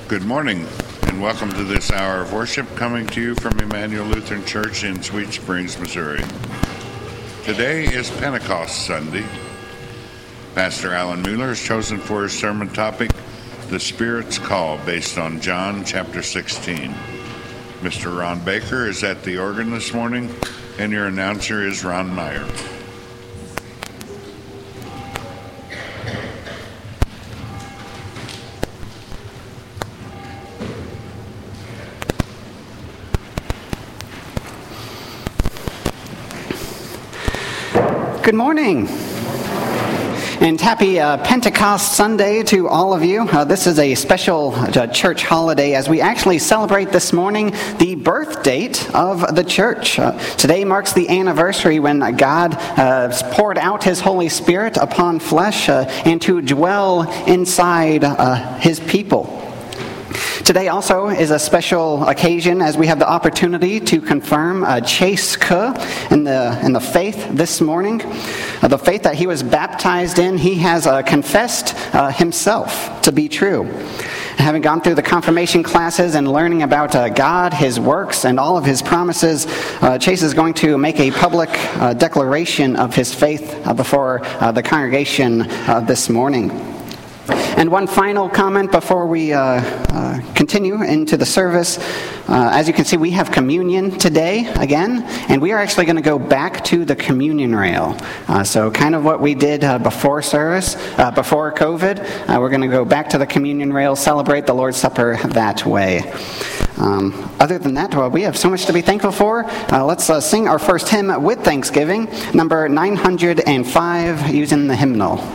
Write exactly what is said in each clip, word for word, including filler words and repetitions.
Good morning, and welcome to this hour of worship coming to you from Emmanuel Lutheran Church in Sweet Springs, Missouri. Today is Pentecost Sunday. Pastor Alan Mueller has chosen for his sermon topic, The Spirit's Call, based on John chapter sixteen. Mister Ron Baker is at the organ this morning, and your announcer is Ron Meyer. Good morning, and happy uh, Pentecost Sunday to all of you. Uh, this is a special uh, church holiday as we actually celebrate this morning the birth date of the church. Uh, today marks the anniversary when God uh, poured out His Holy Spirit upon flesh uh, and to dwell inside uh, His people. Today also is a special occasion as we have the opportunity to confirm uh, Chase Kuh in the in the faith this morning. Uh, the faith that he was baptized in, he has uh, confessed uh, himself to be true. Having gone through the confirmation classes and learning about uh, God, His works, and all of His promises, uh, Chase is going to make a public uh, declaration of his faith uh, before uh, the congregation uh, this morning. And one final comment before we uh, uh, continue into the service. Uh, as you can see, we have communion today again, and we are actually going to go back to the communion rail. Uh, so kind of what we did uh, before service, uh, before COVID, uh, we're going to go back to the communion rail, celebrate the Lord's Supper that way. Um, other than that, well, we have so much to be thankful for. Uh, let's uh, sing our first hymn with Thanksgiving, number nine hundred five, using the hymnal.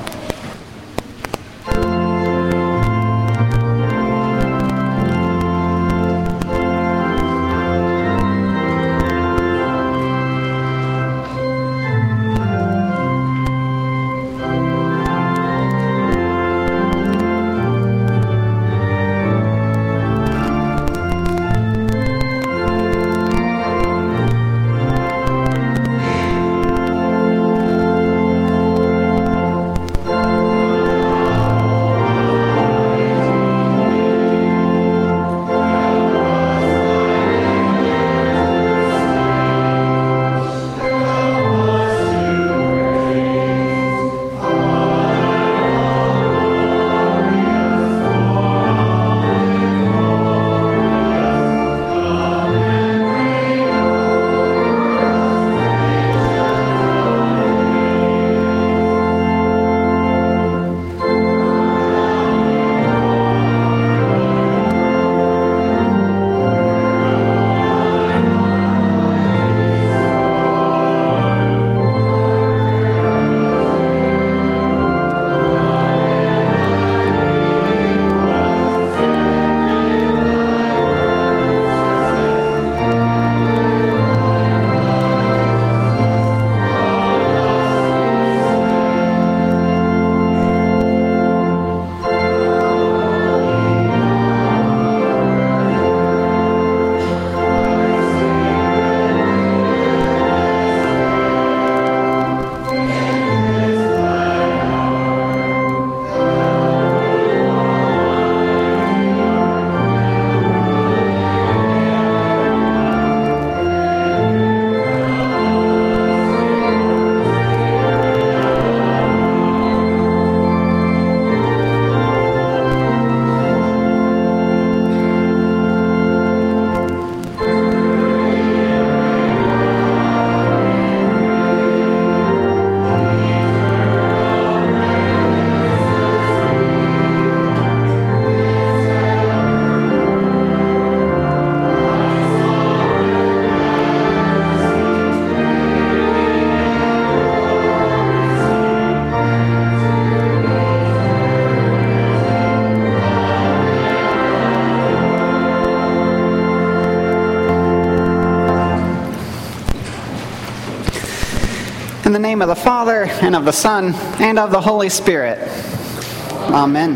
In the name of the Father, and of the Son, and of the Holy Spirit. Amen.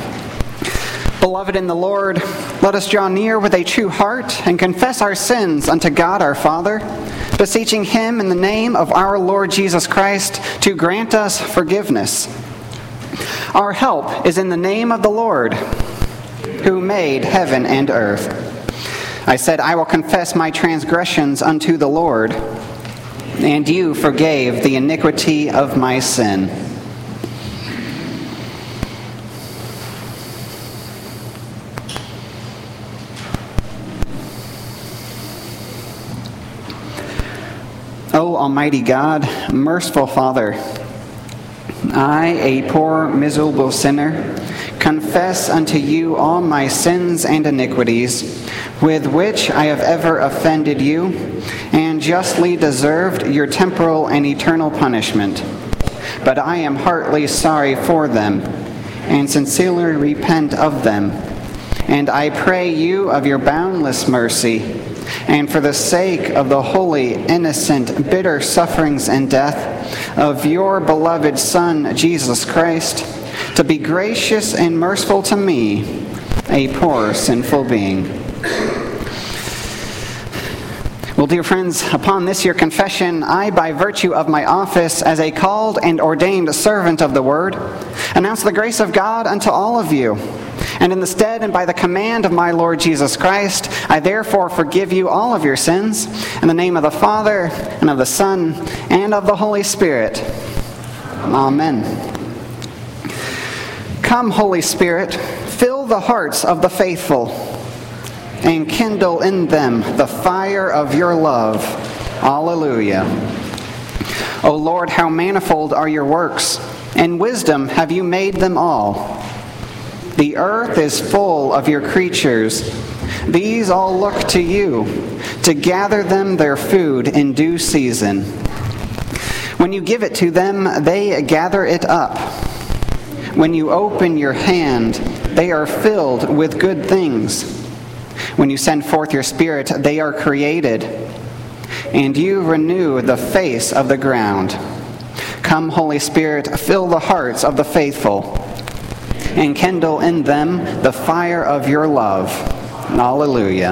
Beloved in the Lord, let us draw near with a true heart and confess our sins unto God our Father, beseeching Him in the name of our Lord Jesus Christ to grant us forgiveness. Our help is in the name of the Lord. who made heaven and earth. I said, I will confess my transgressions unto the Lord, and you forgave the iniquity of my sin. O Almighty God, merciful Father, I, a poor, miserable sinner, confess unto you all my sins and iniquities, with which I have ever offended you, and justly deserved your temporal and eternal punishment. But I am heartily sorry for them, and sincerely repent of them. And I pray you of your boundless mercy, and for the sake of the holy, innocent, bitter sufferings and death of your beloved Son, Jesus Christ, to be gracious and merciful to me, a poor, sinful being. Well, dear friends, upon this your confession, I, by virtue of my office as a called and ordained servant of the Word, announce the grace of God unto all of you. And in the stead and by the command of my Lord Jesus Christ, I therefore forgive you all of your sins, in the name of the Father, and of the Son, and of the Holy Spirit. Amen. Come, Holy Spirit, fill the hearts of the faithful, and kindle in them the fire of your love. Alleluia. O Lord, how manifold are your works! In wisdom have you made them all. The earth is full of your creatures. These all look to you, to gather them their food in due season. When you give it to them, they gather it up. When you open your hand, they are filled with good things. When you send forth your Spirit, they are created, and you renew the face of the ground. Come, Holy Spirit, fill the hearts of the faithful, and kindle in them the fire of your love. Alleluia.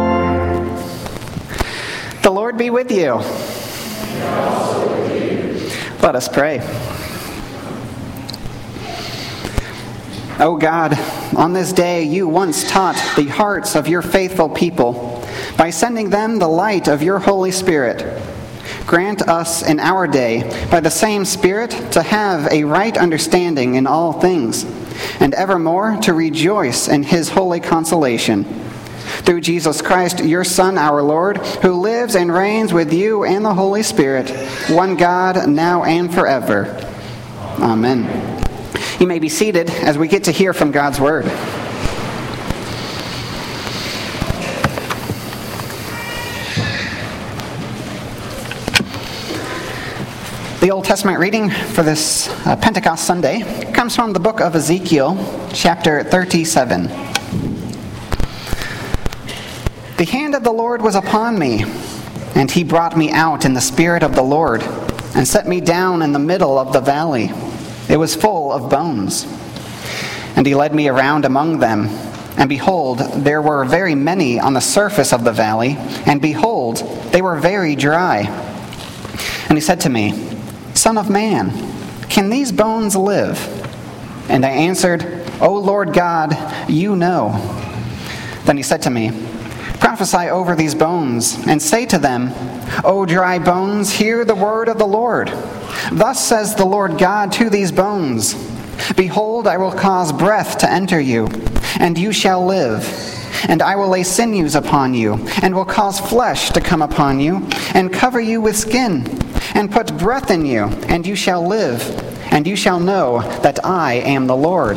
The Lord be with you. Let us pray. O God, on this day you once taught the hearts of your faithful people by sending them the light of your Holy Spirit. Grant us in our day, by the same Spirit, to have a right understanding in all things, and evermore to rejoice in his holy consolation. Through Jesus Christ, your Son, our Lord, who lives and reigns with you and the Holy Spirit, one God, now and forever. Amen. You may be seated as we get to hear from God's Word. The Old Testament reading for this uh, Pentecost Sunday comes from the book of Ezekiel, chapter thirty-seven. The hand of the Lord was upon me, and he brought me out in the spirit of the Lord, and set me down in the middle of the valley. It was full of bones. And he led me around among them, and behold, there were very many on the surface of the valley, and behold, they were very dry. And he said to me, Son of man, can these bones live? And I answered, O Lord God, you know. Then he said to me, Prophesy over these bones, and say to them, O dry bones, hear the word of the Lord. Thus says the Lord God to these bones, Behold, I will cause breath to enter you, and you shall live. And I will lay sinews upon you, and will cause flesh to come upon you, and cover you with skin, and put breath in you, and you shall live, and you shall know that I am the Lord.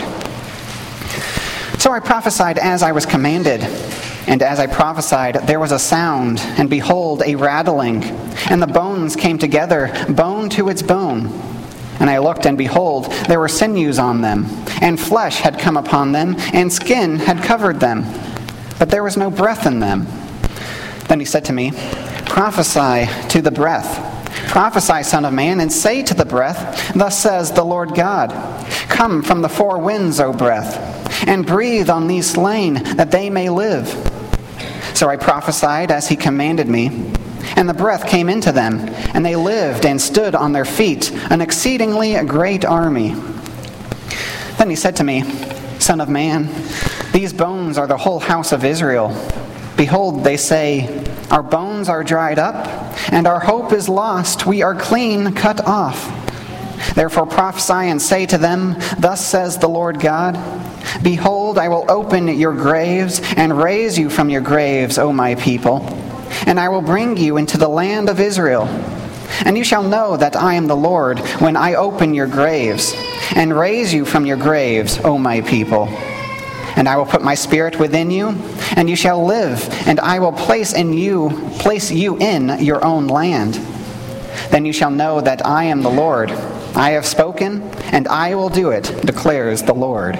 So I prophesied as I was commanded. And as I prophesied, there was a sound, and behold, a rattling, and the bones came together, bone to its bone. And I looked, and behold, there were sinews on them, and flesh had come upon them, and skin had covered them, but there was no breath in them. Then he said to me, Prophesy to the breath. Prophesy, Son of man, and say to the breath, Thus says the Lord God, Come from the four winds, O breath, and breathe on these slain, that they may live. So I prophesied as he commanded me, and the breath came into them, and they lived and stood on their feet, an exceedingly great army. Then he said to me, Son of man, these bones are the whole house of Israel. Behold, they say, Our bones are dried up, and our hope is lost. We are clean cut off. Therefore prophesy and say to them, Thus says the Lord God, Behold, I will open your graves and raise you from your graves, O my people, and I will bring you into the land of Israel. And you shall know that I am the Lord when I open your graves and raise you from your graves, O my people. And I will put my spirit within you, and you shall live, and I will place in you, place you in your own land. Then you shall know that I am the Lord. I have spoken, and I will do it, declares the Lord.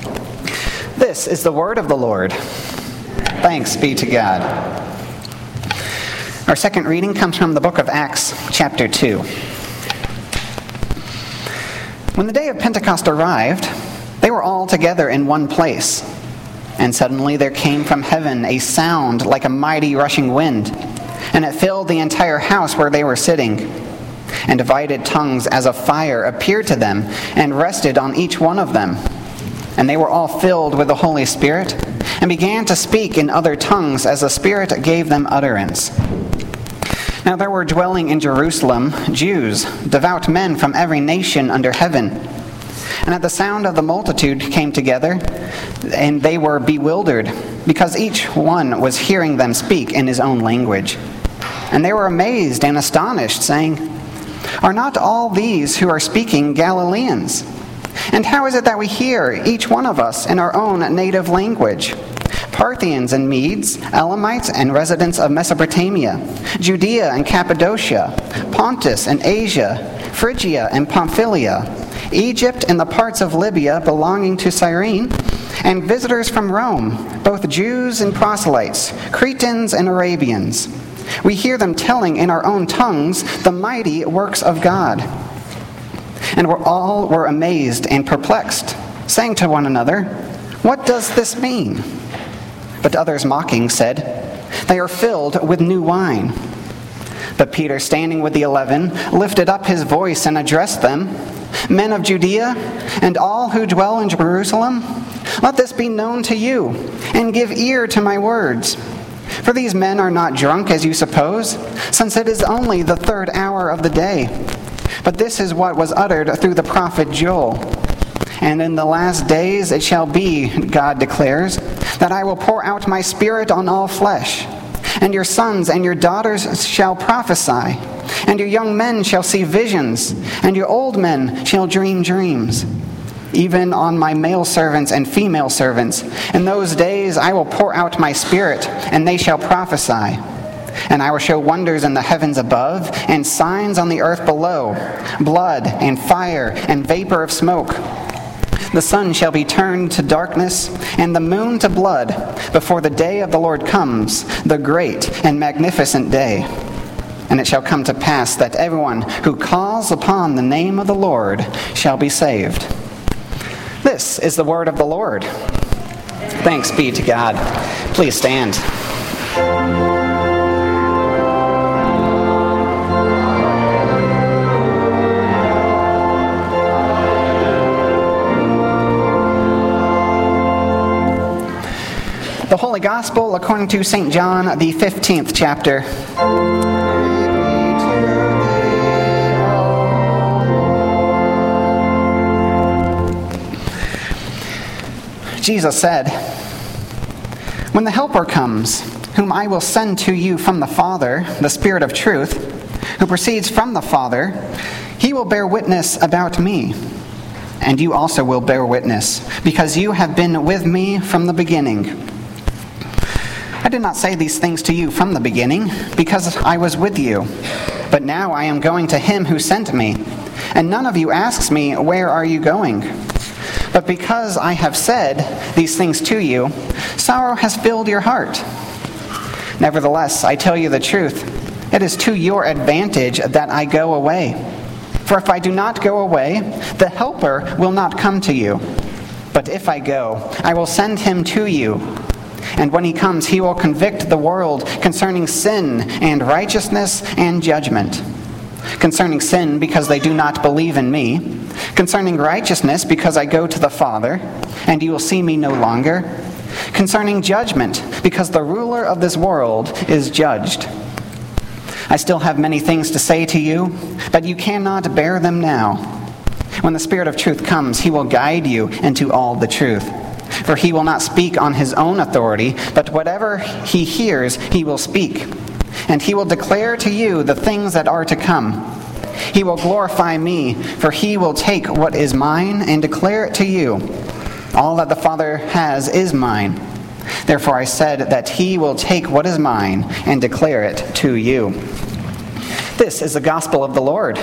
This is the word of the Lord. Thanks be to God. Our second reading comes from the book of Acts, chapter two. When the day of Pentecost arrived, they were all together in one place. And suddenly there came from heaven a sound like a mighty rushing wind, and it filled the entire house where they were sitting. And divided tongues as of fire appeared to them, and rested on each one of them. And they were all filled with the Holy Spirit, and began to speak in other tongues as the Spirit gave them utterance. Now there were dwelling in Jerusalem Jews, devout men from every nation under heaven. And at the sound of the multitude came together, and they were bewildered, because each one was hearing them speak in his own language. And they were amazed and astonished, saying, Are not all these who are speaking Galileans? And how is it that we hear, each one of us, in our own native language? Parthians and Medes, Elamites and residents of Mesopotamia, Judea and Cappadocia, Pontus and Asia, Phrygia and Pamphylia, Egypt and the parts of Libya belonging to Cyrene, and visitors from Rome, both Jews and proselytes, Cretans and Arabians. We hear them telling in our own tongues the mighty works of God. And we're all were amazed and perplexed, saying to one another, What does this mean? But others mocking said, They are filled with new wine. But Peter, standing with the eleven, lifted up his voice and addressed them, "Men of Judea, and all who dwell in Jerusalem, let this be known to you, and give ear to my words. For these men are not drunk as you suppose, since it is only the third hour of the day. But this is what was uttered through the prophet Joel. And in the last days it shall be, God declares, that I will pour out my Spirit on all flesh. And your sons and your daughters shall prophesy, and your young men shall see visions, and your old men shall dream dreams. Even on my male servants and female servants, in those days I will pour out my Spirit, and they shall prophesy. And I will show wonders in the heavens above, and signs on the earth below, blood and fire and vapor of smoke. The sun shall be turned to darkness, and the moon to blood, before the day of the Lord comes, the great and magnificent day. And it shall come to pass that everyone who calls upon the name of the Lord shall be saved." This is the word of the Lord. Thanks be to God. Please stand. The Holy Gospel according to Saint John, the fifteenth chapter. Jesus said, "When the Helper comes, whom I will send to you from the Father, the Spirit of truth, who proceeds from the Father, he will bear witness about me. And you also will bear witness, because you have been with me from the beginning. I did not say these things to you from the beginning, because I was with you. But now I am going to him who sent me, and none of you asks me, 'Where are you going?' But because I have said these things to you, sorrow has filled your heart. Nevertheless, I tell you the truth. It is to your advantage that I go away. For if I do not go away, the Helper will not come to you. But if I go, I will send him to you. And when he comes, he will convict the world concerning sin and righteousness and judgment. Concerning sin, because they do not believe in me. Concerning righteousness, because I go to the Father, and you will see me no longer. Concerning judgment, because the ruler of this world is judged. I still have many things to say to you, but you cannot bear them now. When the Spirit of truth comes, he will guide you into all the truth. For he will not speak on his own authority, but whatever he hears, he will speak. And he will declare to you the things that are to come. He will glorify me, for he will take what is mine and declare it to you. All that the Father has is mine. Therefore I said that he will take what is mine and declare it to you." This is the gospel of the Lord.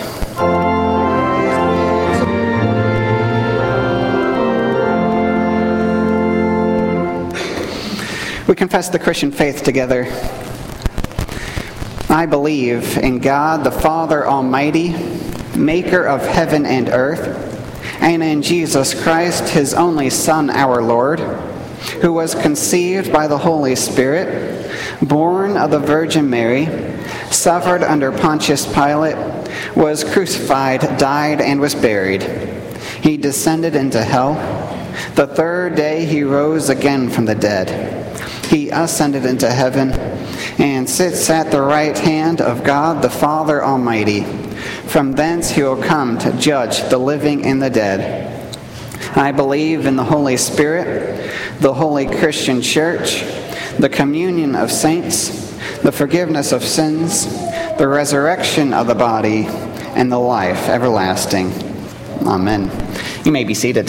We confess the Christian faith together. I believe in God the Father Almighty, maker of heaven and earth, and in Jesus Christ, his only Son, our Lord, who was conceived by the Holy Spirit, born of the Virgin Mary, suffered under Pontius Pilate, was crucified, died, and was buried. He descended into hell. The third day he rose again from the dead. He ascended into heaven and sits at the right hand of God the Father Almighty. From thence he will come to judge the living and the dead. I believe in the Holy Spirit, the holy Christian Church, the communion of saints, the forgiveness of sins, the resurrection of the body, and the life everlasting. Amen. You may be seated.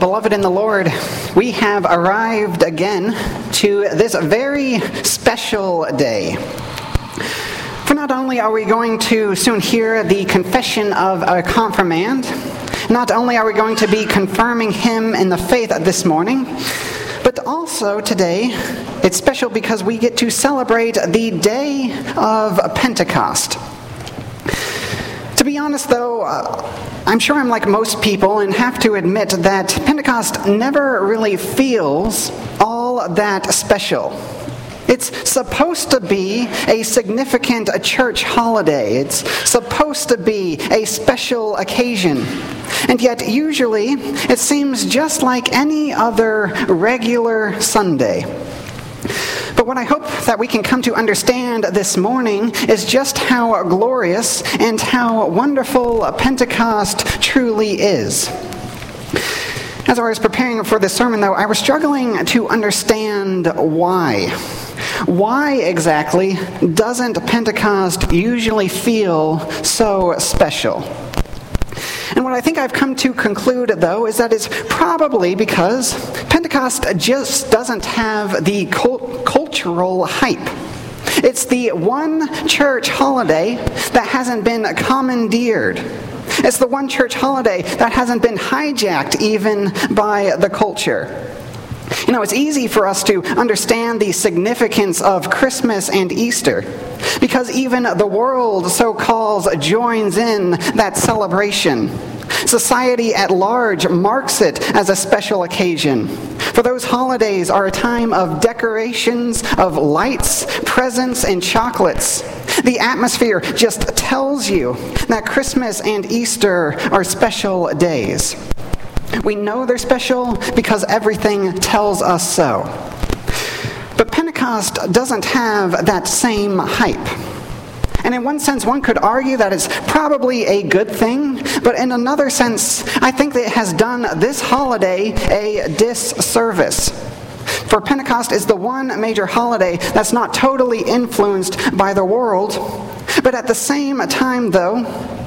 beloved in the Lord, we have arrived again to this very special day. For not only are we going to soon hear the confession of a confirmand, not only are we going to be confirming him in the faith this morning, but also today it's special because we get to celebrate the day of Pentecost. To be honest, though, uh, I'm sure I'm like most people and have to admit that Pentecost never really feels all that special. It's supposed to be a significant church holiday. It's supposed to be a special occasion. And yet, usually, it seems just like any other regular Sunday. But what I hope that we can come to understand this morning is just how glorious and how wonderful Pentecost truly is. As I was preparing for this sermon, though, I was struggling to understand why. Why exactly doesn't Pentecost usually feel so special? And what I think I've come to conclude, though, is that it's probably because Pentecost just doesn't have the cult- cultural hype. It's the one church holiday that hasn't been commandeered. It's the one church holiday that hasn't been hijacked even by the culture. You know, it's easy for us to understand the significance of Christmas and Easter because even the world, so-called, joins in that celebration. Society at large marks it as a special occasion. For those holidays are a time of decorations, of lights, presents, and chocolates. The atmosphere just tells you that Christmas and Easter are special days. We know they're special because everything tells us so. But Pentecost doesn't have that same hype. And in one sense, one could argue that it's probably a good thing, but in another sense, I think that it has done this holiday a disservice. For Pentecost is the one major holiday that's not totally influenced by the world, but at the same time, though,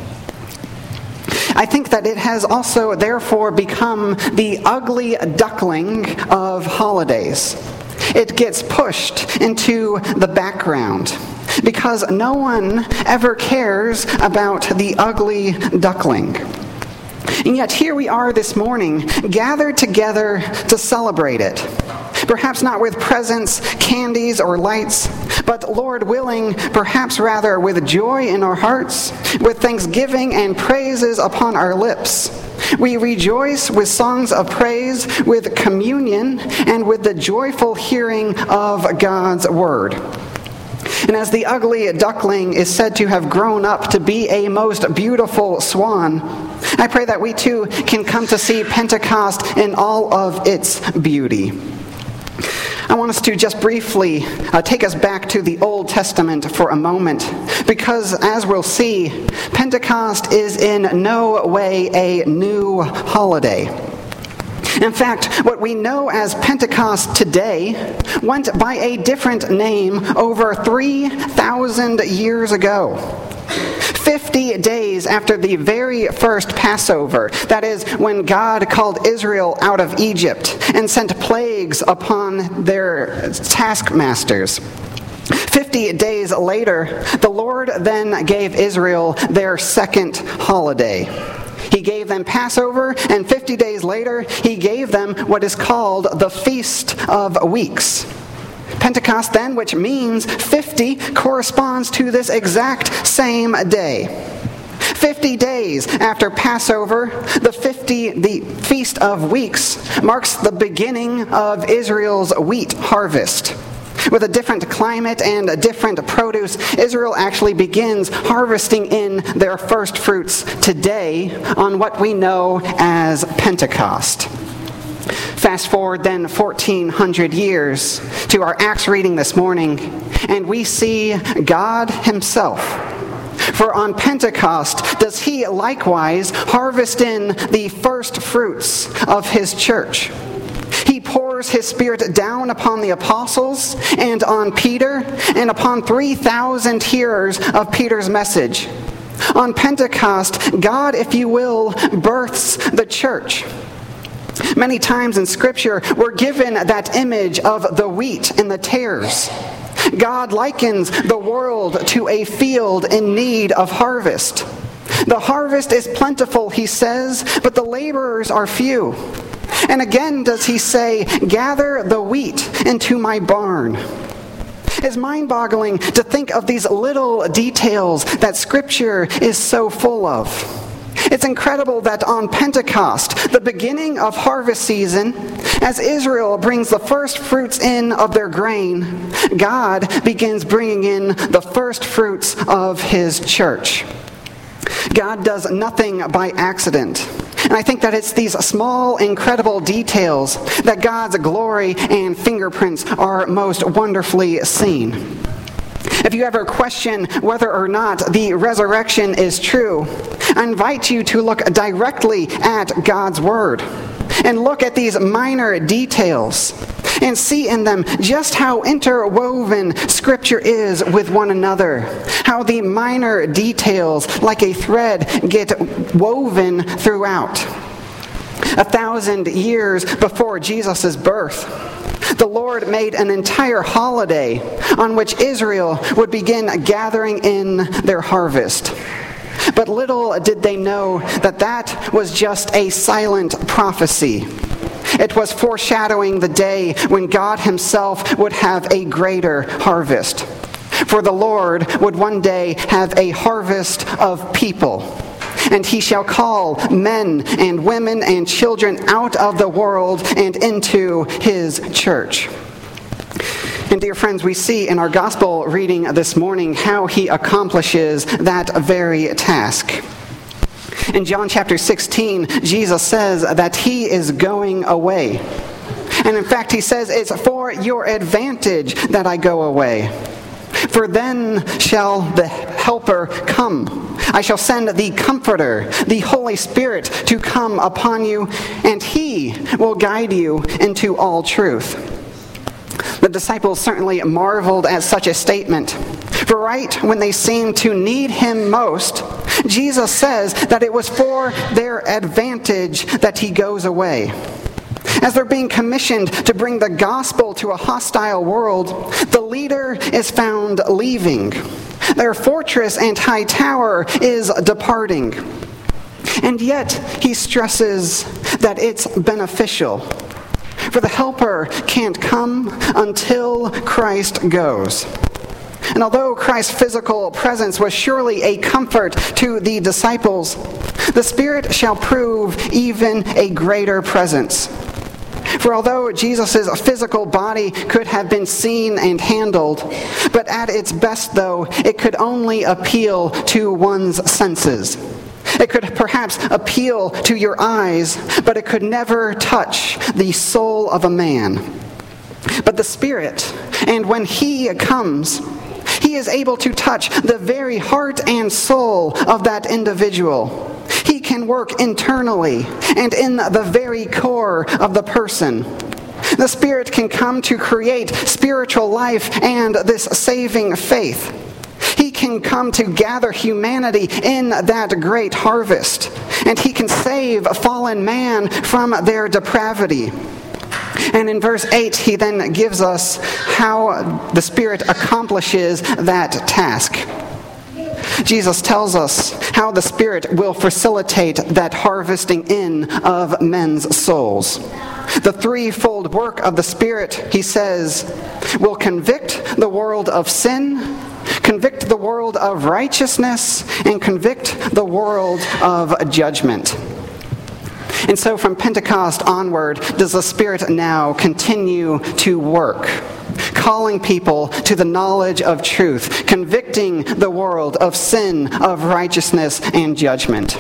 I think that it has also therefore become the ugly duckling of holidays. It gets pushed into the background because no one ever cares about the ugly duckling. And yet here we are this morning, gathered together to celebrate it. Perhaps not with presents, candies, or lights, but Lord willing, perhaps rather with joy in our hearts, with thanksgiving and praises upon our lips. We rejoice with songs of praise, with communion, and with the joyful hearing of God's word. And as the ugly duckling is said to have grown up to be a most beautiful swan, I pray that we too can come to see Pentecost in all of its beauty. I want us to just briefly uh, take us back to the Old Testament for a moment, because as we'll see, Pentecost is in no way a new holiday. In fact, what we know as Pentecost today went by a different name over three thousand years ago. Fifty days after the very first Passover, that is, when God called Israel out of Egypt and sent plagues upon their taskmasters. Fifty days later, the Lord then gave Israel their second holiday. He gave them Passover, and fifty days later, he gave them what is called the Feast of Weeks. Pentecost then, which means fifty, corresponds to this exact same day. Fifty days after Passover, the fifty, the Feast of Weeks, marks the beginning of Israel's wheat harvest. With a different climate and a different produce, Israel actually begins harvesting in their first fruits today on what we know as Pentecost. Fast forward then fourteen hundred years to our Acts reading this morning, and we see God himself. For on Pentecost does he likewise harvest in the first fruits of his church. He pours his Spirit down upon the apostles and on Peter and upon three thousand hearers of Peter's message. On Pentecost, God, if you will, births the church. Many times in Scripture, we're given that image of the wheat and the tares. God likens the world to a field in need of harvest. The harvest is plentiful, he says, but the laborers are few. And again does he say, gather the wheat into my barn. It's mind-boggling to think of these little details that Scripture is so full of. It's incredible that on Pentecost, the beginning of harvest season, as Israel brings the first fruits in of their grain, God begins bringing in the first fruits of his church. God does nothing by accident. And I think that it's these small, incredible details that God's glory and fingerprints are most wonderfully seen. If you ever question whether or not the resurrection is true, I invite you to look directly at God's Word and look at these minor details and see in them just how interwoven Scripture is with one another, how the minor details, like a thread, get woven throughout. A thousand years before Jesus' birth, the Lord made an entire holiday on which Israel would begin gathering in their harvest. But little did they know that that was just a silent prophecy. It was foreshadowing the day when God himself would have a greater harvest. For the Lord would one day have a harvest of people, and he shall call men and women and children out of the world and into his church. And dear friends, we see in our gospel reading this morning how he accomplishes that very task. In John chapter sixteen, Jesus says that he is going away. And in fact, he says, it's for your advantage that I go away. For then shall the Helper come. I shall send the Comforter, the Holy Spirit, to come upon you, and he will guide you into all truth. The disciples certainly marveled at such a statement. For right when they seemed to need him most, Jesus says that it was for their advantage that he goes away. As they're being commissioned to bring the gospel to a hostile world, the leader is found leaving. Their fortress and high tower is departing. And yet, he stresses that it's beneficial. For the Helper can't come until Christ goes. And although Christ's physical presence was surely a comfort to the disciples, the Spirit shall prove even a greater presence. For although Jesus' physical body could have been seen and handled, but at its best, though, it could only appeal to one's senses. It could perhaps appeal to your eyes, but it could never touch the soul of a man. But the Spirit, and when he comes, he is able to touch the very heart and soul of that individual. He can work internally and in the very core of the person. The Spirit can come to create spiritual life and this saving faith. He can come to gather humanity in that great harvest, and he can save fallen man from their depravity. And in verse eight, he then gives us how the Spirit accomplishes that task. Jesus tells us how the Spirit will facilitate that harvesting in of men's souls. The threefold work of the Spirit, he says, will convict the world of sin, convict the world of righteousness, and convict the world of judgment. And so from Pentecost onward, does the Spirit now continue to work, calling people to the knowledge of truth, convicting the world of sin, of righteousness, and judgment.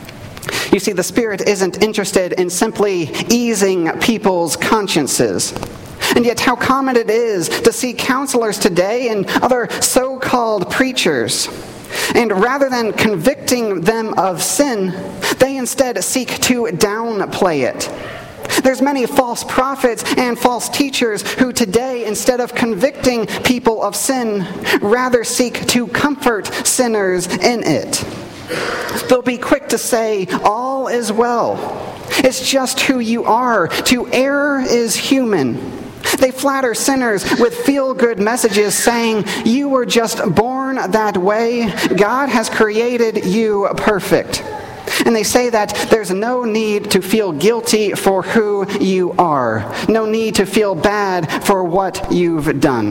You see, the Spirit isn't interested in simply easing people's consciences. And yet how common it is to see counselors today and other so-called preachers, and rather than convicting them of sin, they instead seek to downplay it. There's many false prophets and false teachers who today, instead of convicting people of sin, rather seek to comfort sinners in it. They'll be quick to say, all is well. It's just who you are. To err is human. They flatter sinners with feel-good messages saying, you were just born that way. God has created you perfect. And they say that there's no need to feel guilty for who you are. No need to feel bad for what you've done.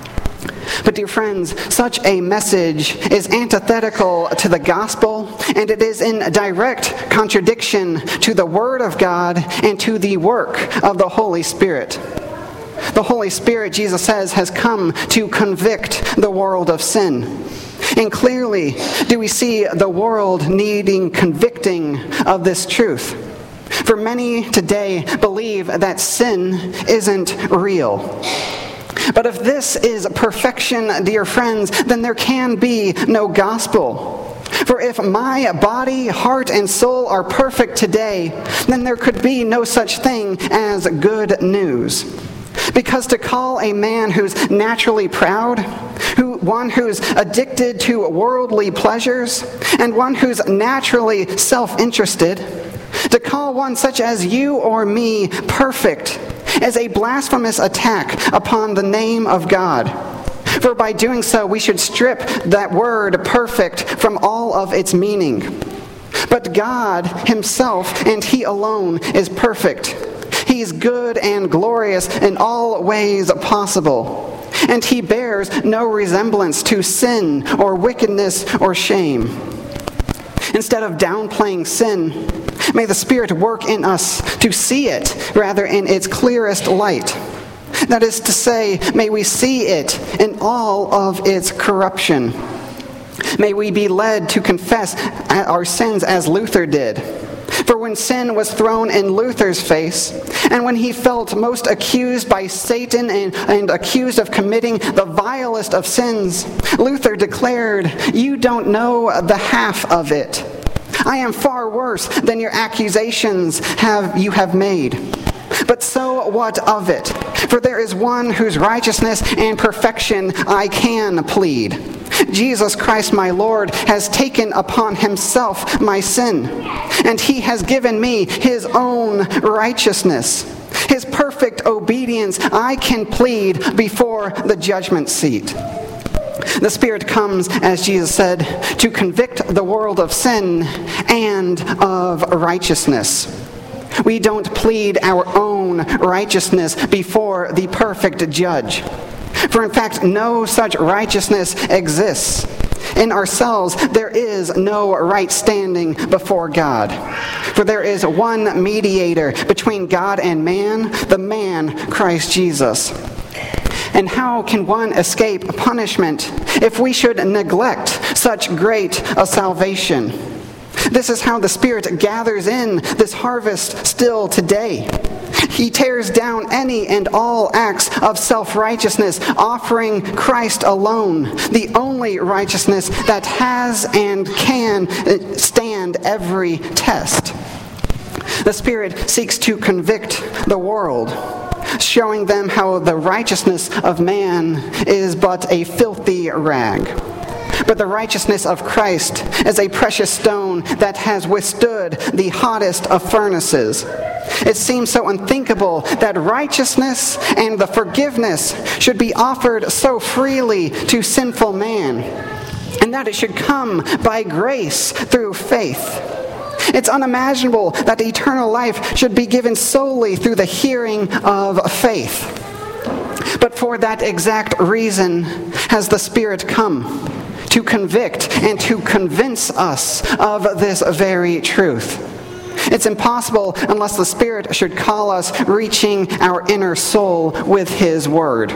But dear friends, such a message is antithetical to the gospel, and it is in direct contradiction to the Word of God and to the work of the Holy Spirit. The Holy Spirit, Jesus says, has come to convict the world of sin. And clearly, do we see the world needing convicting of this truth? For many today believe that sin isn't real. But if this is perfection, dear friends, then there can be no gospel. For if my body, heart, and soul are perfect today, then there could be no such thing as good news. Because to call a man who's naturally proud, who one who's addicted to worldly pleasures, and one who's naturally self-interested, to call one such as you or me perfect is a blasphemous attack upon the name of God. For by doing so, we should strip that word perfect from all of its meaning. But God himself, and he alone, is perfect. He's good and glorious in all ways possible. And he bears no resemblance to sin or wickedness or shame. Instead of downplaying sin, may the Spirit work in us to see it rather in its clearest light. That is to say, may we see it in all of its corruption. May we be led to confess our sins as Luther did. For when sin was thrown in Luther's face, and when he felt most accused by Satan and, and accused of committing the vilest of sins, Luther declared, "You don't know the half of it. I am far worse than your accusations have you have made. But so what of it? For there is one whose righteousness and perfection I can plead. Jesus Christ my Lord has taken upon himself my sin, and he has given me his own righteousness. His perfect obedience I can plead before the judgment seat." The Spirit comes, as Jesus said, to convict the world of sin and of righteousness. We don't plead our own righteousness before the perfect judge. For in fact, no such righteousness exists. In ourselves, there is no right standing before God. For there is one mediator between God and man, the man Christ Jesus. And how can one escape punishment if we should neglect such great a salvation? This is how the Spirit gathers in this harvest still today. He tears down any and all acts of self-righteousness, offering Christ alone, the only righteousness that has and can stand every test. The Spirit seeks to convict the world, showing them how the righteousness of man is but a filthy rag. But the righteousness of Christ is a precious stone that has withstood the hottest of furnaces. It seems so unthinkable that righteousness and the forgiveness should be offered so freely to sinful man, and that it should come by grace through faith. It's unimaginable that eternal life should be given solely through the hearing of faith. But for that exact reason has the Spirit come, to convict and to convince us of this very truth. It's impossible unless the Spirit should call us reaching our inner soul with His Word.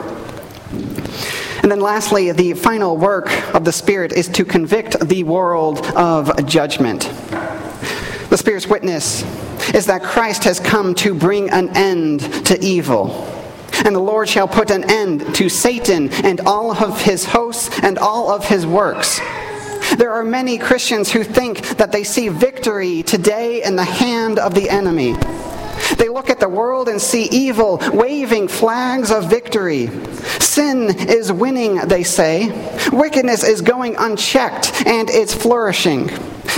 And then lastly, the final work of the Spirit is to convict the world of judgment. The Spirit's witness is that Christ has come to bring an end to evil. And the Lord shall put an end to Satan and all of his hosts and all of his works. There are many Christians who think that they see victory today in the hand of the enemy. They look at the world and see evil waving flags of victory. Sin is winning, they say. Wickedness is going unchecked and it's flourishing.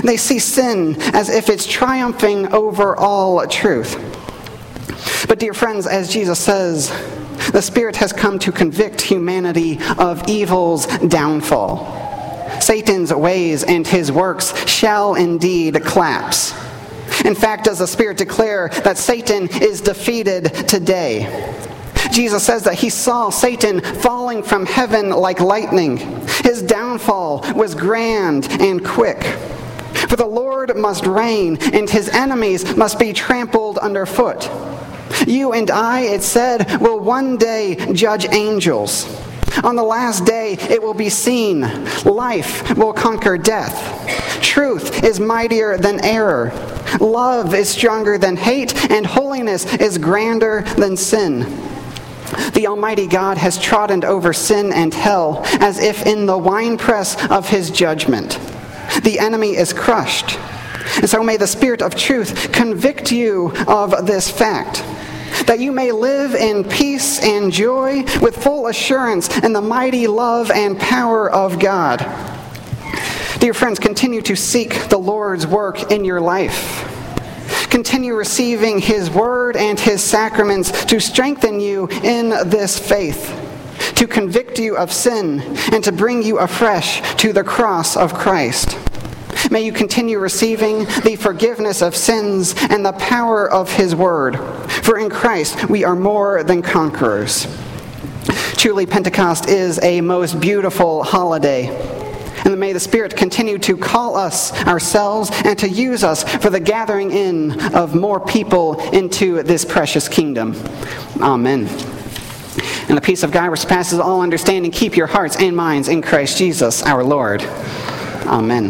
They see sin as if it's triumphing over all truth. But dear friends, as Jesus says, the Spirit has come to convict humanity of evil's downfall. Satan's ways and his works shall indeed collapse. In fact, does the Spirit declare that Satan is defeated today? Jesus says that he saw Satan falling from heaven like lightning. His downfall was grand and quick. For the Lord must reign, and his enemies must be trampled underfoot. You and I, it said, will one day judge angels. On the last day it will be seen. Life will conquer death. Truth is mightier than error. Love is stronger than hate, and holiness is grander than sin. The Almighty God has trodden over sin and hell as if in the winepress of his judgment. The enemy is crushed. And so may the Spirit of truth convict you of this fact, that you may live in peace and joy with full assurance in the mighty love and power of God. Dear friends, continue to seek the Lord's work in your life. Continue receiving his word and his sacraments to strengthen you in this faith, to convict you of sin, and to bring you afresh to the cross of Christ. May you continue receiving the forgiveness of sins and the power of his word. For in Christ we are more than conquerors. Truly, Pentecost is a most beautiful holiday. And may the Spirit continue to call us ourselves and to use us for the gathering in of more people into this precious kingdom. Amen. And the peace of God which surpasses all understanding, keep your hearts and minds in Christ Jesus our Lord. Amen.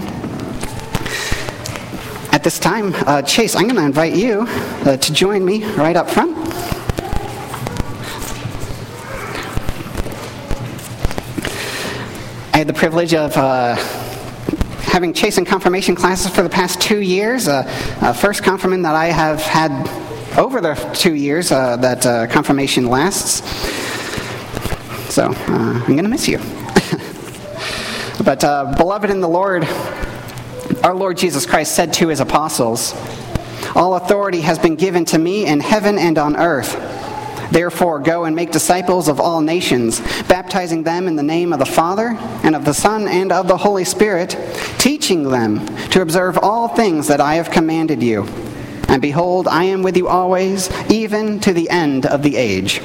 At this time, uh, Chase, I'm going to invite you uh, to join me right up front. I had the privilege of uh, having Chase in confirmation classes for the past two years. Uh, uh, first confirmation that I have had over the two years uh, that uh, confirmation lasts. So uh, I'm going to miss you. But uh, beloved in the Lord, our Lord Jesus Christ said to his apostles, "All authority has been given to me in heaven and on earth. Therefore, go and make disciples of all nations, baptizing them in the name of the Father, and of the Son, and of the Holy Spirit, teaching them to observe all things that I have commanded you. And behold, I am with you always, even to the end of the age."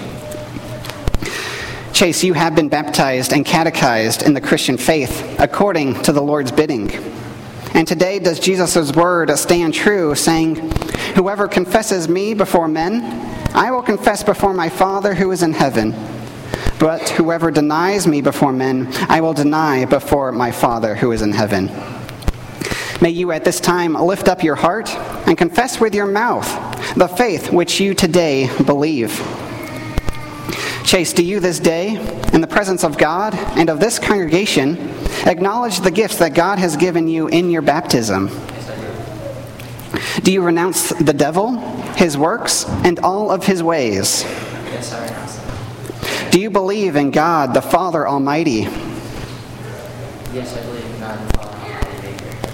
Chase, you have been baptized and catechized in the Christian faith according to the Lord's bidding. And today does Jesus' word stand true, saying, "Whoever confesses me before men, I will confess before my Father who is in heaven. But whoever denies me before men, I will deny before my Father who is in heaven." May you at this time lift up your heart and confess with your mouth the faith which you today believe. Chase, do you this day, in the presence of God and of this congregation, acknowledge the gifts that God has given you in your baptism? Do you renounce the devil, his works, and all of his ways? Yes, I renounce them. Do you believe in God, the Father Almighty? Yes, I believe in God, the Father Almighty.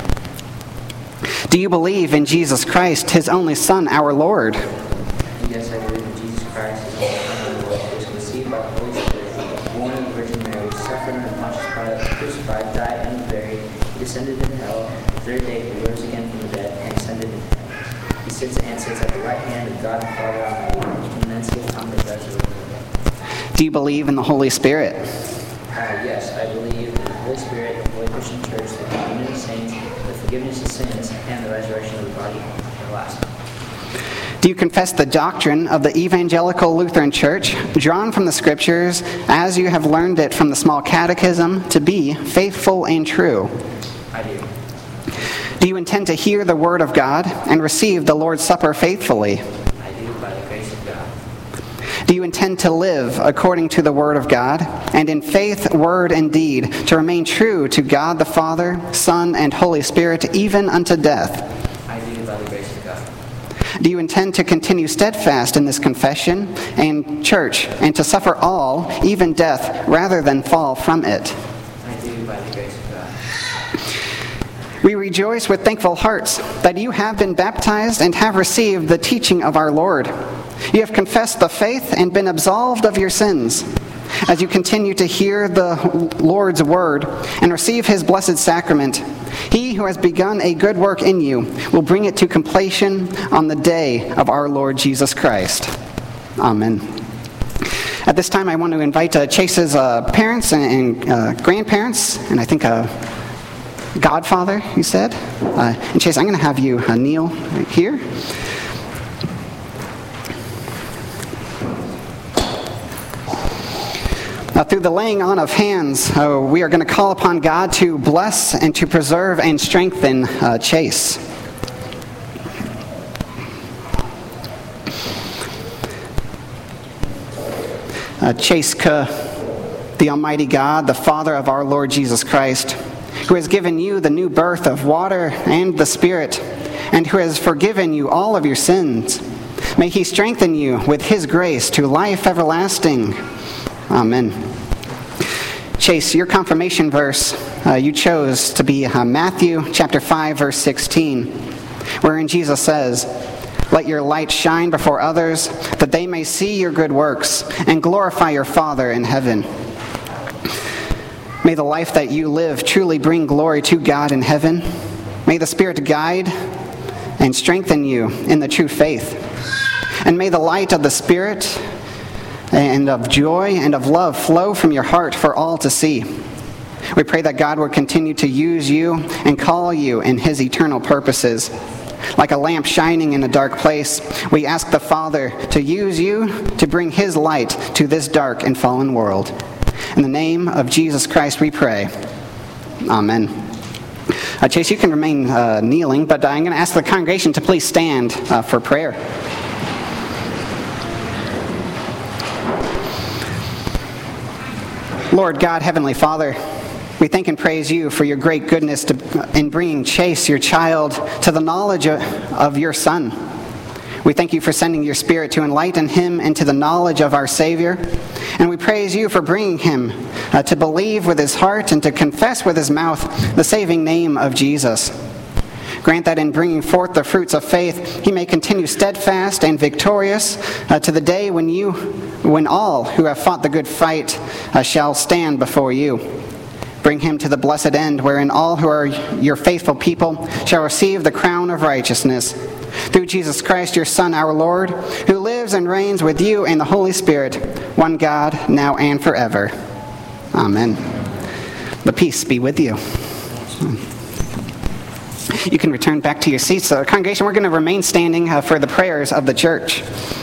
Do you believe in Jesus Christ, his only Son, our Lord? Yes, I believe in Jesus Christ, his only Son, our Lord, who was conceived by the Holy Spirit, born of the Virgin Mary, suffered under Pontius Pilate, crucified, died, and was buried. He descended into hell. The third day he rose again from the dead and ascended into heaven. He sits and sits at the right hand of God the Father Almighty, and thence he will come to judge the living and the dead. Do you believe in the Holy Spirit? Uh, yes, I believe in the Holy Spirit, the Holy Christian Church, the communion of saints, the forgiveness of sins, and the resurrection of the body at last. Do you confess the doctrine of the Evangelical Lutheran Church, drawn from the Scriptures, as you have learned it from the small catechism, to be faithful and true? I do. Do you intend to hear the Word of God and receive the Lord's Supper faithfully? I do, by the grace of God. Do you intend to live according to the Word of God, and in faith, word, and deed, to remain true to God the Father, Son, and Holy Spirit, even unto death? I do, by the grace of God. Do you intend to continue steadfast in this confession and church, and to suffer all, even death, rather than fall from it? I do, by the grace of God. We rejoice with thankful hearts that you have been baptized and have received the teaching of our Lord. You have confessed the faith and been absolved of your sins. As you continue to hear the Lord's word and receive his blessed sacrament, he who has begun a good work in you will bring it to completion on the day of our Lord Jesus Christ. Amen. At this time, I want to invite uh, Chase's uh, parents and, and uh, grandparents, and I think a godfather, you said. Uh, and Chase, I'm going to have you uh, kneel right here. Uh, through the laying on of hands, uh, we are going to call upon God to bless and to preserve and strengthen uh, Chase. Uh, Chase, the Almighty God, the Father of our Lord Jesus Christ, who has given you the new birth of water and the Spirit, and who has forgiven you all of your sins, may he strengthen you with his grace to life everlasting. Amen. Chase, your confirmation verse uh, you chose to be uh, Matthew chapter five, verse sixteen, wherein Jesus says, "Let your light shine before others, that they may see your good works and glorify your Father in heaven." May the life that you live truly bring glory to God in heaven. May the Spirit guide and strengthen you in the true faith. And may the light of the Spirit and of joy and of love flow from your heart for all to see. We pray that God will continue to use you and call you in his eternal purposes. Like a lamp shining in a dark place, we ask the Father to use you to bring his light to this dark and fallen world. In the name of Jesus Christ we pray. Amen. Uh, Chase, you can remain uh, kneeling, but I'm going to ask the congregation to please stand uh, for prayer. Lord God, Heavenly Father, we thank and praise you for your great goodness to, in bringing Chase, your child, to the knowledge of, of your Son. We thank you for sending your Spirit to enlighten him into the knowledge of our Savior. And we praise you for bringing him uh, to believe with his heart and to confess with his mouth the saving name of Jesus. Grant that in bringing forth the fruits of faith, he may continue steadfast and victorious uh, to the day when you, when all who have fought the good fight uh, shall stand before you. Bring him to the blessed end, wherein all who are your faithful people shall receive the crown of righteousness. Through Jesus Christ, your Son, our Lord, who lives and reigns with you and the Holy Spirit, one God, now and forever. Amen. The peace be with you. You can return back to your seats. So, congregation, we're going to remain standing uh, for the prayers of the church.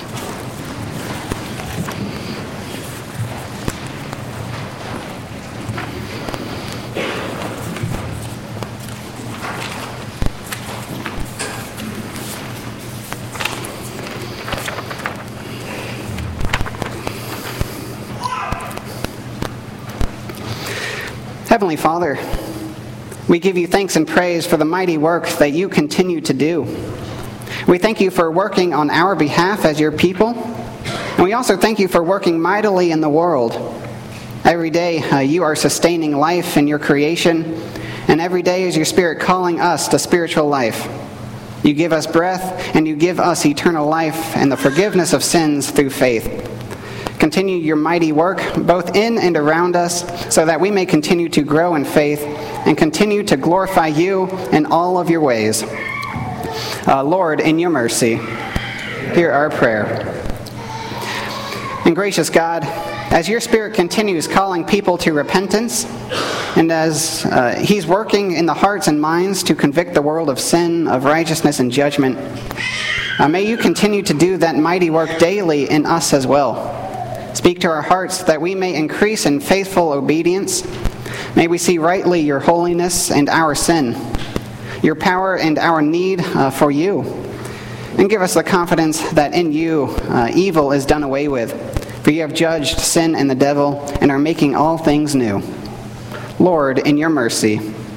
Heavenly Father, we give you thanks and praise for the mighty work that you continue to do. We thank you for working on our behalf as your people, and we also thank you for working mightily in the world. Every day uh, you are sustaining life in your creation, and every day is your Spirit calling us to spiritual life. You give us breath, and you give us eternal life and the forgiveness of sins through faith. Continue your mighty work both in and around us so that we may continue to grow in faith and continue to glorify you in all of your ways. Uh, Lord, in your mercy, hear our prayer. And gracious God, as your Spirit continues calling people to repentance, and as uh, he's working in the hearts and minds to convict the world of sin, of righteousness, and judgment, uh, may you continue to do that mighty work daily in us as well. Speak to our hearts that we may increase in faithful obedience. May we see rightly your holiness and our sin, your power and our need uh, for you. And give us the confidence that in you uh, evil is done away with, for you have judged sin and the devil and are making all things new. Lord, in your mercy.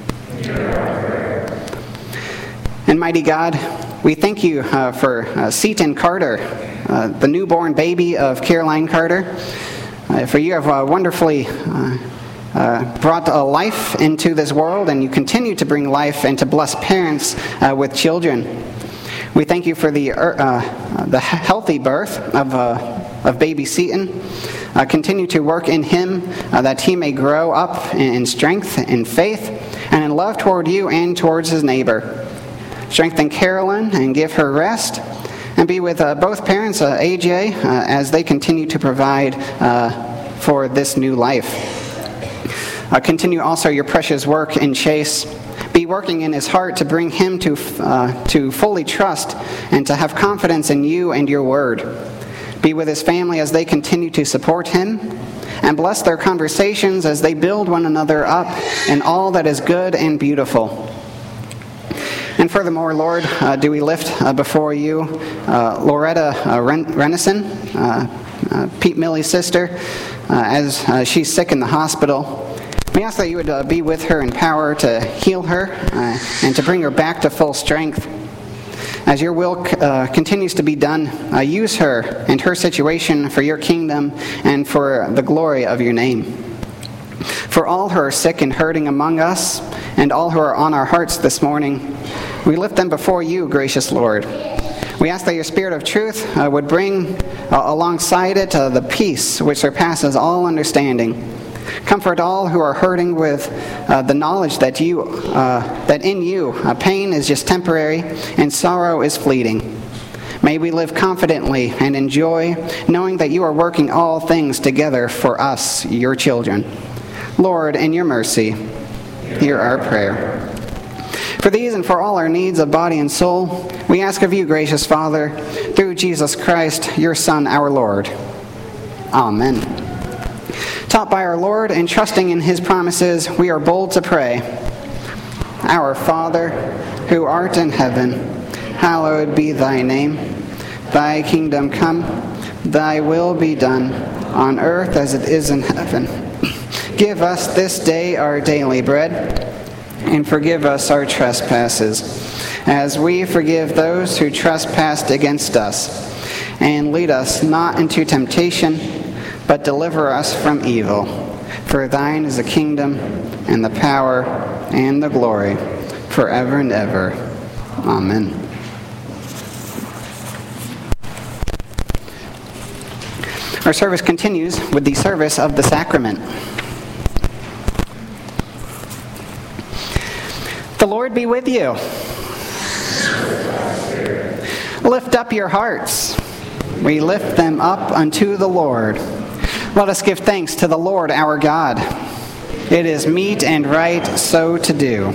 And mighty God, we thank you uh, for uh, Seaton Carter, Uh, the newborn baby of Caroline Carter. Uh, for you have uh, wonderfully uh, uh, brought a life into this world, and you continue to bring life and to bless parents uh, with children. We thank you for the uh, the healthy birth of uh, of baby Seaton. Uh, continue to work in him uh, that he may grow up in strength, in faith, and in love toward you and towards his neighbor. Strengthen Carolyn and give her rest, and be with uh, both parents, uh, A J, uh, as they continue to provide uh, for this new life. Uh, continue also your precious work in Chase. Be working in his heart to bring him to uh, to fully trust and to have confidence in you and your word. Be with his family as they continue to support him, and bless their conversations as they build one another up in all that is good and beautiful. And furthermore, Lord, uh, do we lift uh, before you uh, Loretta uh, Ren- Renison, uh, uh, Pete Millie's sister, uh, as uh, she's sick in the hospital. We ask that you would uh, be with her in power to heal her uh, and to bring her back to full strength. As your will uh, continues to be done, uh, use her and her situation for your kingdom and for the glory of your name. For all who are sick and hurting among us, and all who are on our hearts this morning, we lift them before you, gracious Lord. We ask that your Spirit of truth uh, would bring uh, alongside it uh, the peace which surpasses all understanding. Comfort all who are hurting with uh, the knowledge that you, uh, that in you, uh, pain is just temporary and sorrow is fleeting. May we live confidently and enjoy, knowing that you are working all things together for us, your children. Lord, in your mercy, hear our prayer. For these and for all our needs of body and soul, we ask of you, gracious Father, through Jesus Christ, your Son, our Lord. Amen. Taught by our Lord and trusting in his promises, we are bold to pray. Our Father, who art in heaven, hallowed be thy name. Thy kingdom come, thy will be done, on earth as it is in heaven. Give us this day our daily bread, and forgive us our trespasses, as we forgive those who trespass against us. And lead us not into temptation, but deliver us from evil. For thine is the kingdom, and the power, and the glory, forever and ever. Amen. Our service continues with the service of the sacrament. The Lord be with you. Lift up your hearts. We lift them up unto the Lord. Let us give thanks to the Lord our God. It is meet and right so to do.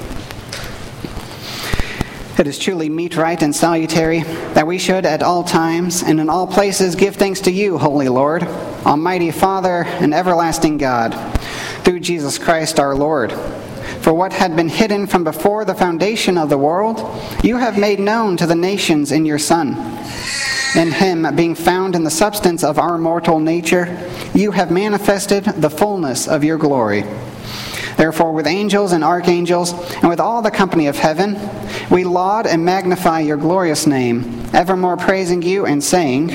It is truly meet, right, and salutary that we should at all times and in all places give thanks to you, Holy Lord, Almighty Father and everlasting God, through Jesus Christ our Lord. For what had been hidden from before the foundation of the world, you have made known to the nations in your Son. In him, being found in the substance of our mortal nature, you have manifested the fullness of your glory. Therefore, with angels and archangels, and with all the company of heaven, we laud and magnify your glorious name, evermore praising you and saying,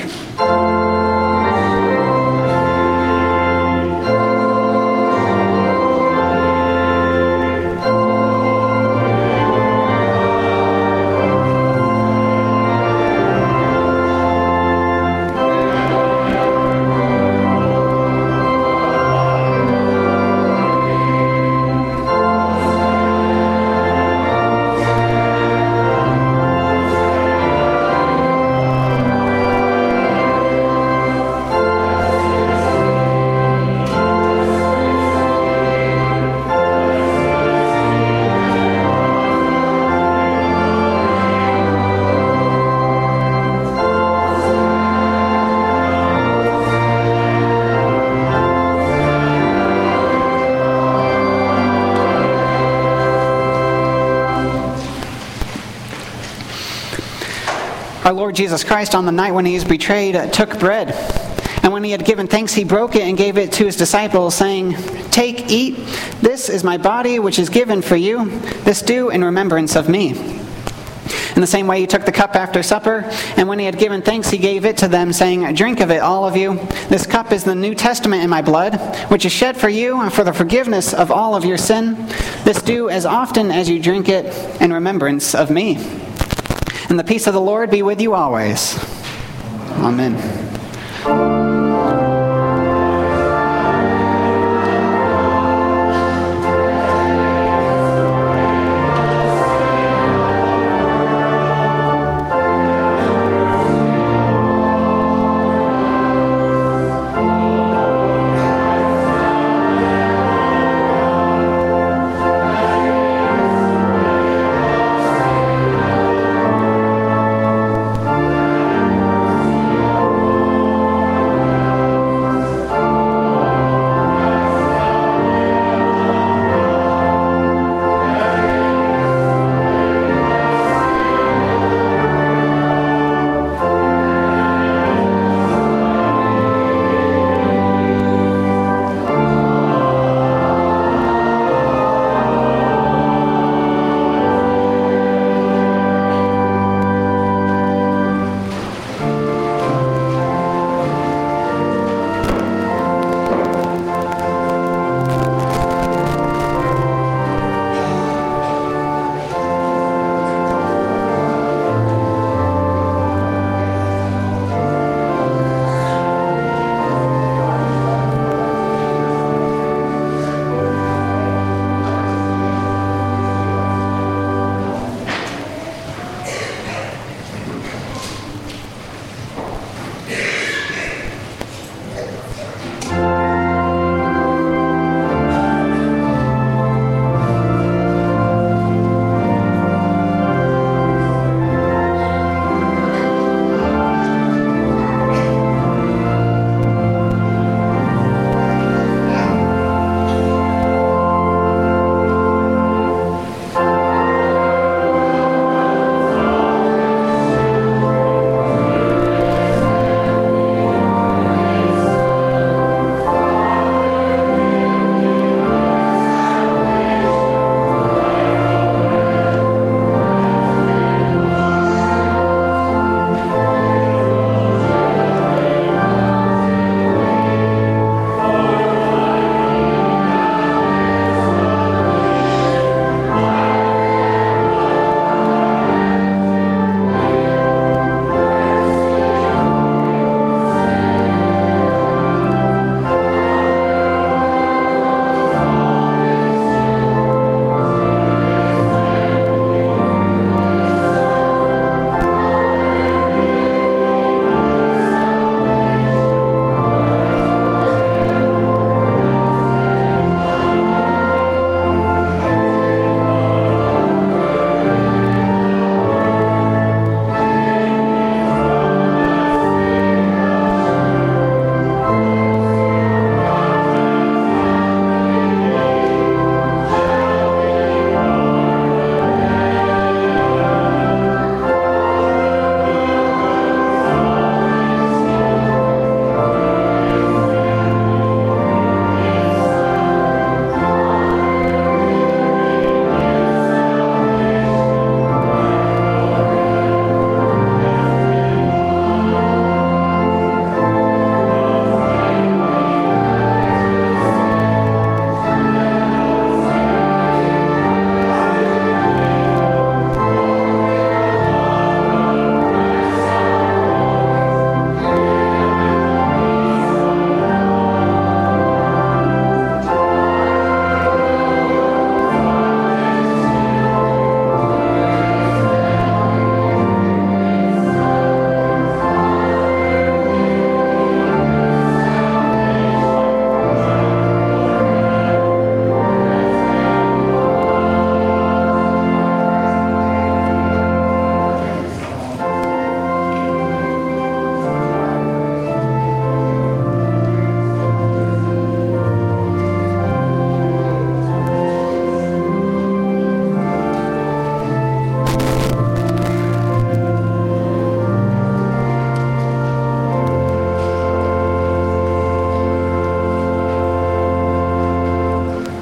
Our Lord Jesus Christ, on the night when he was betrayed, took bread. And when he had given thanks, he broke it and gave it to his disciples, saying, "Take, eat. This is my body, which is given for you. This do in remembrance of me." In the same way, he took the cup after supper, and when he had given thanks, he gave it to them, saying, "Drink of it, all of you. This cup is the New Testament in my blood, which is shed for you for the forgiveness of all of your sin. This do as often as you drink it in remembrance of me." And the peace of the Lord be with you always. Amen.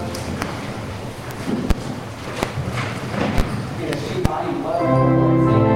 body, blood,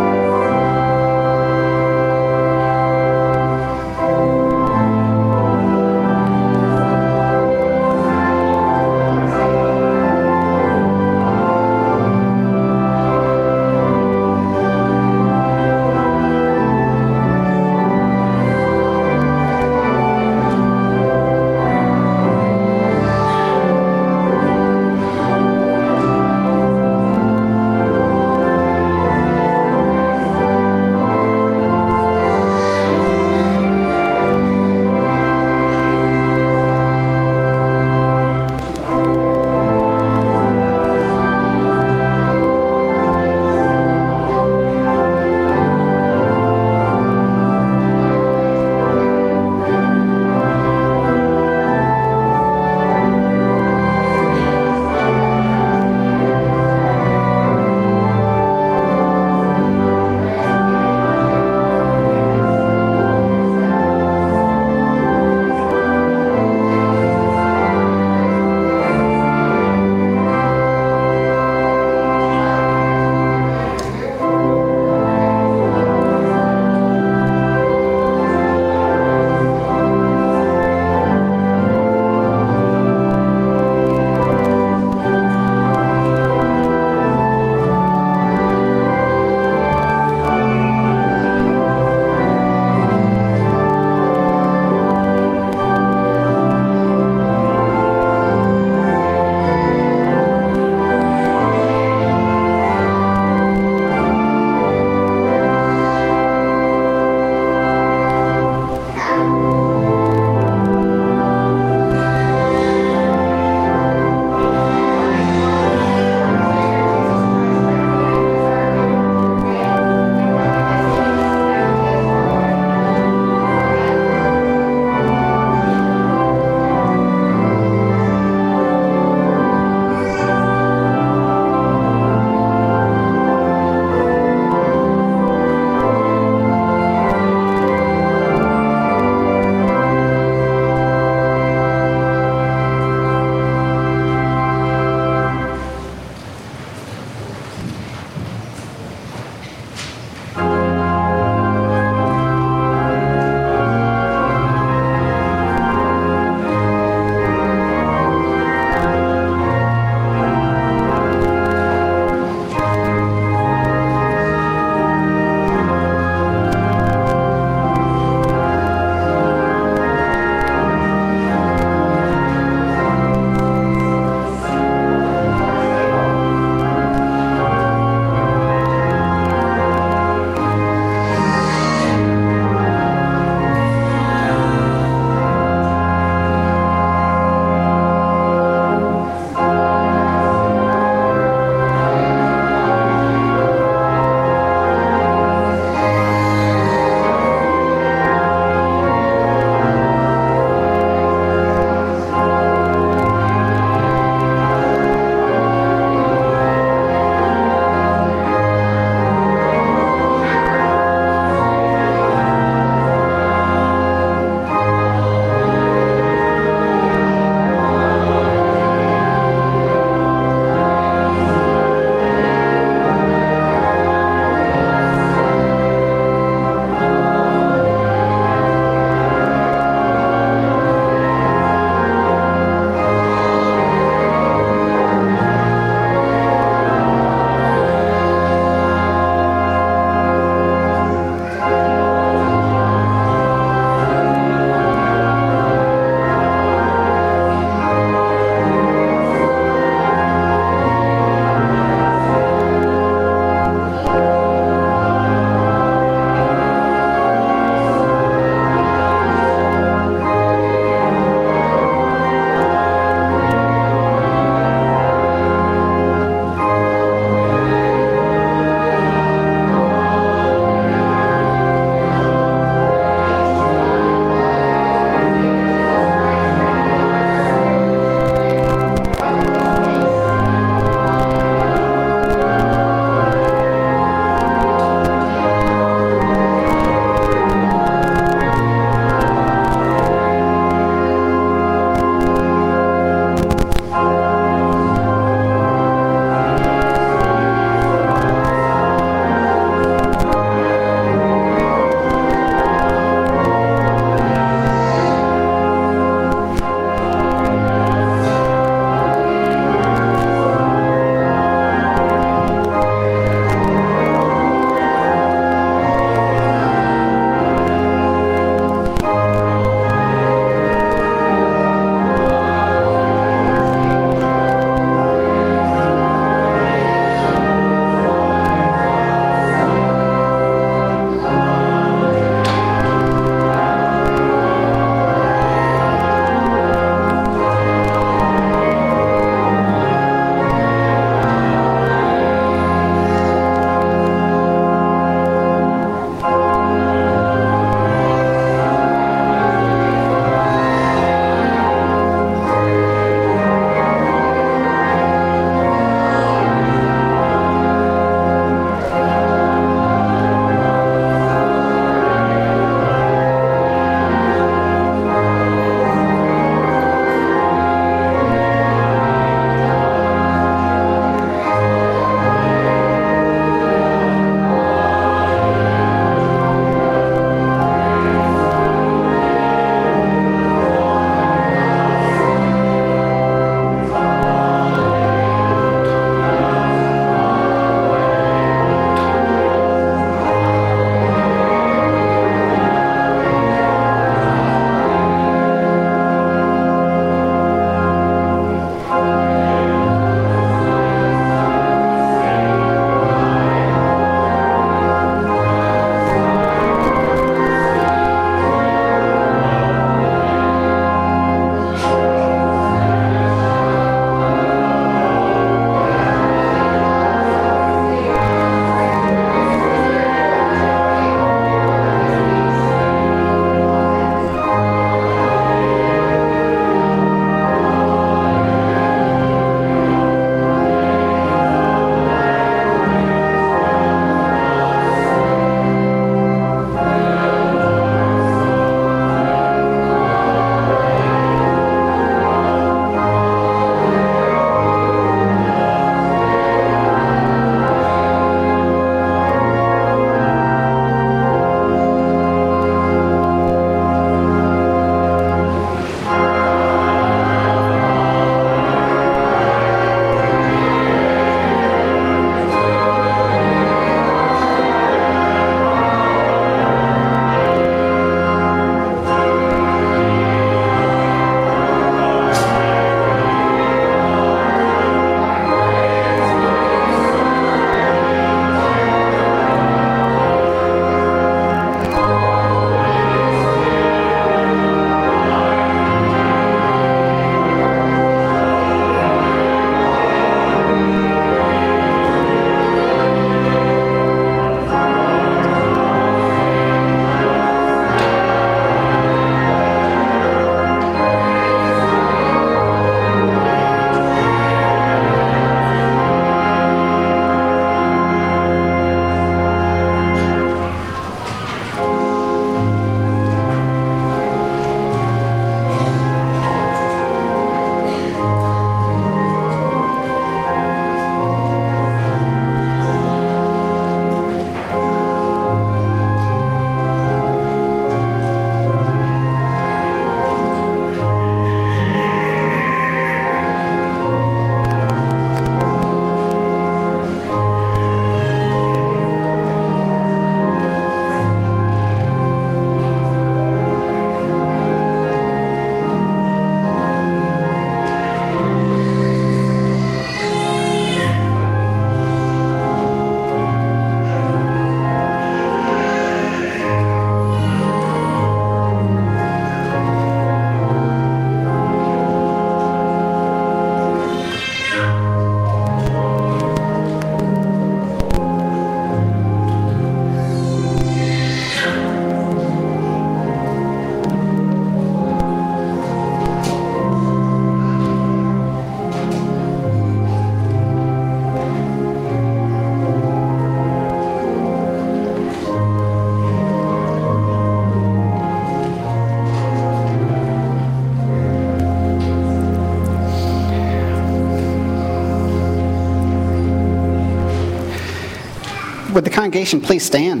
would the congregation please stand?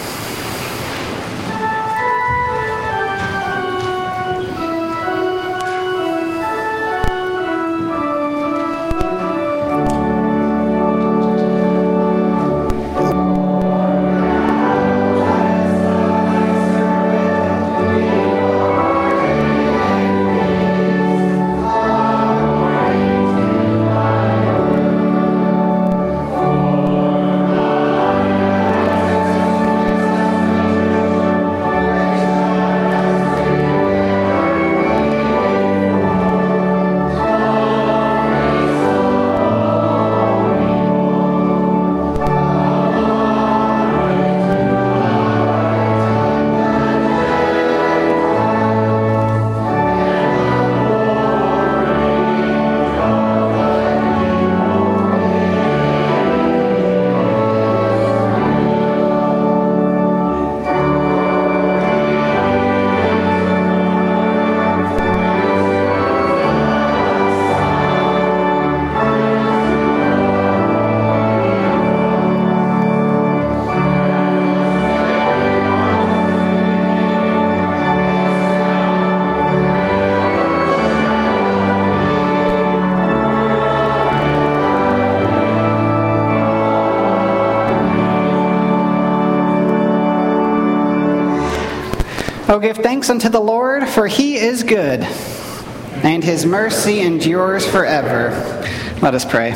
Oh, give thanks unto the Lord, for he is good, and his mercy endures forever. Let us pray.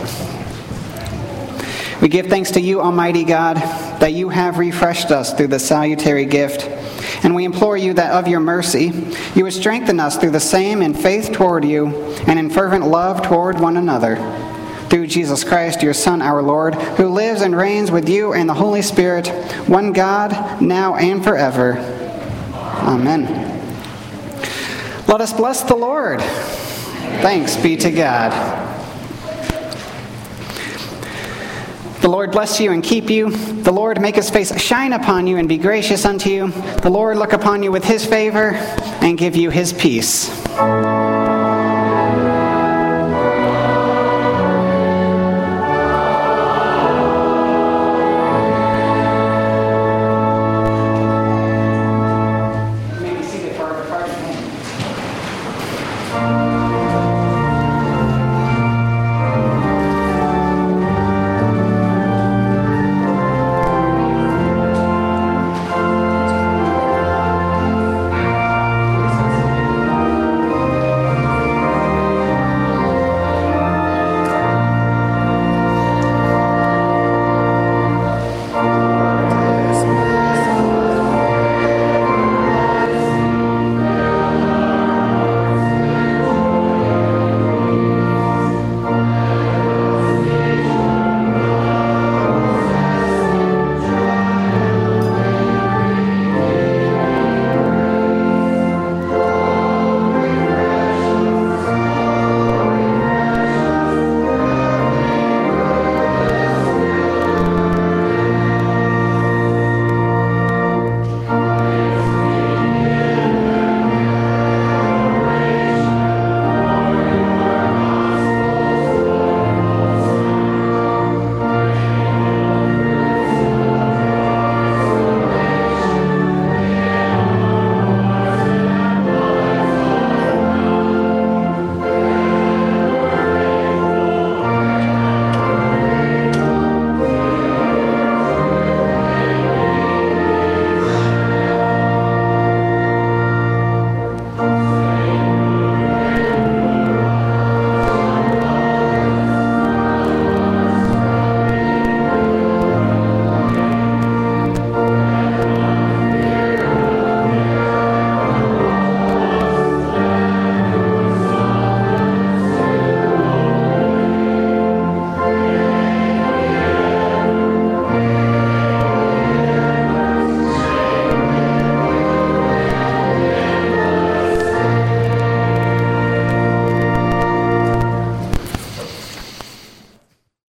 We give thanks to you, Almighty God, that you have refreshed us through the salutary gift, and we implore you that of your mercy you would strengthen us through the same in faith toward you and in fervent love toward one another. Through Jesus Christ, your Son, our Lord, who lives and reigns with you and the Holy Spirit, one God, now and forever. Amen. Let us bless the Lord. Thanks be to God. The Lord bless you and keep you. The Lord make his face shine upon you and be gracious unto you. The Lord look upon you with his favor and give you his peace.